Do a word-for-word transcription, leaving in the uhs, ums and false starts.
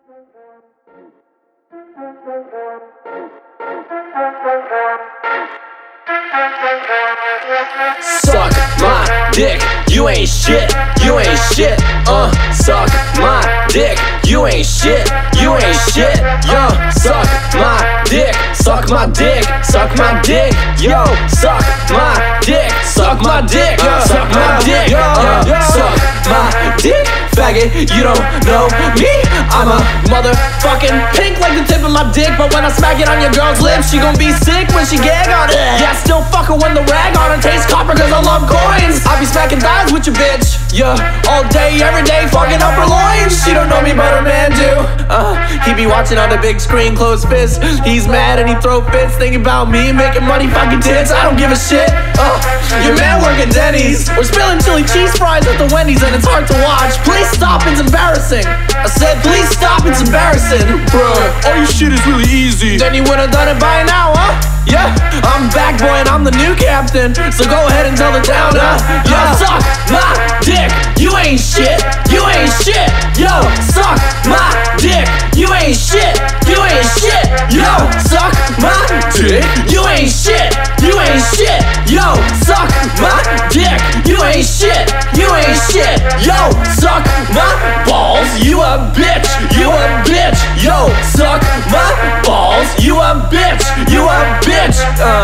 Suck my dick, you ain't shit, you ain't shit, uh Suck my dick, you ain't shit, you ain't shit, yo Suck my dick, suck my dick, suck my dick, yo Suck my dick, suck my dick, suck my dick, yo Suck my dick, faggot, you don't know me I'm a motherfucking pink like the tip of my dick, but when I smack it on your girl's lips, she gon' be sick when she gag on it. Yeah, still fuck her when the rag on her tastes copper cause I love coins. I be smacking thighs with your bitch, yeah, all day, every day, fucking up her loins. She don't know me, but her man do. Uh, he be watching on the big screen, closed fist. He's mad and he throw fits, thinking about me making money, fucking tits. I don't give a shit. Uh, your man working Denny's, or spilling chili cheese fries at the Wendy's, and it's hard to watch. Please stop, it's embarrassing. I said, please stop, it's embarrassing. Bruh, all your shit is really easy. Then you would've done it by now, huh? Yeah, I'm back, boy, and I'm the new captain. So go ahead and tell the town, huh? Yo, suck my dick, you ain't shit, you ain't shit. Yo, suck my dick, you ain't shit, you ain't shit. Yo, suck my dick, you ain't shit, you ain't shit. Yo, suck my dick, you ain't shit, you ain't shit. Yo, suck my balls, you a bitch, you a bitch. Yo, suck my balls, you a bitch, you a bitch. Uh,